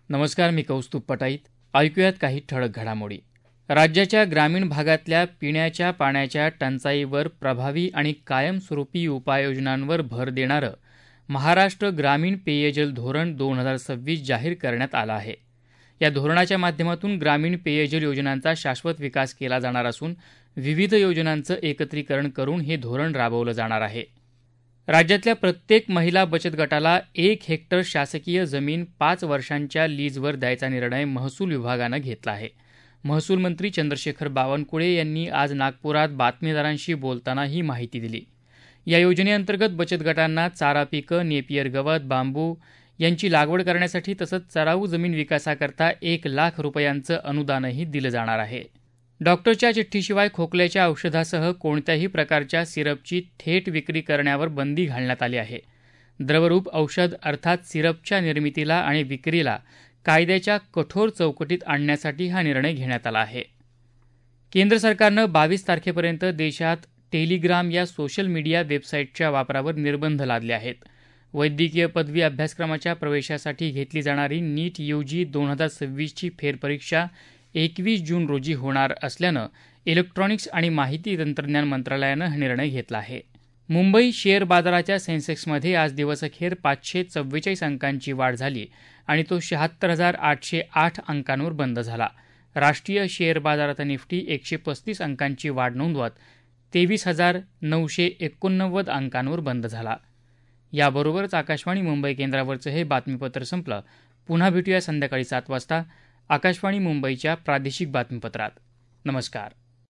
नमस्कार, मी कौस्तुभ पटाईत. ऐकूयात काही ठळक घडामोडी. राज्याच्या ग्रामीण भागातल्या पिण्याच्या पाण्याच्या टंचाईवर प्रभावी आणि कायमस्वरूपी उपाययोजनांवर भर देणारं महाराष्ट्र ग्रामीण पेयजल धोरण 2026 जाहीर करण्यात आलं आहे. या धोरणाच्या माध्यमातून ग्रामीण पेयजल योजनांचा शाश्वत विकास केला जाणार असून विविध योजनांचं एकत्रीकरण करून हे धोरण राबवलं जाणार आहे. राज्यातल्या प्रत्येक महिला बचत गटाला 1 हेक्टर शासकीय जमीन 5 वर्षांच्या लीजवर द्यायचा निर्णय महसूल विभागानं घेतला आहे. महसूल मंत्री चंद्रशेखर बावनकुळे यांनी आज नागपुरात बातमीदारांशी बोलताना ही माहिती दिली. या योजनेअंतर्गत बचत गटांना चारा पिकं, नेपियर गवत, बांबू यांची लागवड करण्यासाठी तसंच चराऊ जमीन विकासाकरता 1 लाख रुपयांचं अनुदानही दिलं जाणार आहे. डॉक्टरच्या चिठ्ठीशिवाय खोकल्याच्या औषधासह कोणत्याही प्रकारच्या सिरपची थेट विक्री करण्यावर बंदी घालण्यात आली आहे. द्रवरूप औषध अर्थात सिरपच्या निर्मितीला आणि विक्रीला कायद्याच्या कठोर चौकटीत आणण्यासाठी हा निर्णय घेण्यात आला आहे. केंद्र सरकारनं 22 तारखेपर्यंत देशात टेलिग्राम या सोशल मीडिया वेबसाईटच्या वापरावर निर्बंध लादले आहेत. वैद्यकीय पदवी अभ्यासक्रमाच्या प्रवेशासाठी घेतली जाणारी नीट UG 2026ची फेरपरीक्षा 21 जून रोजी होणार असल्यानं इलेक्ट्रॉनिक्स आणि माहिती तंत्रज्ञान मंत्रालयानं हा निर्णय घेतला आहे. मुंबई शेअर बाजाराच्या सेन्सेक्समध्ये आज दिवसअखेर 544 अंकांची वाढ झाली आणि तो 76,808 अंकांवर बंद झाला. राष्ट्रीय शेअर बाजारात निफ्टी 135 अंकांची वाढ नोंदवत 23,989 अंकांवर बंद झाला. याबरोबरच आकाशवाणी मुंबई केंद्रावरचं हे बातमीपत्र संपलं. पुन्हा भेटूया संध्याकाळी 7 वाजता आकाशवाणी मुंबईच्या प्रादेशिक बातमीपत्रात. नमस्कार.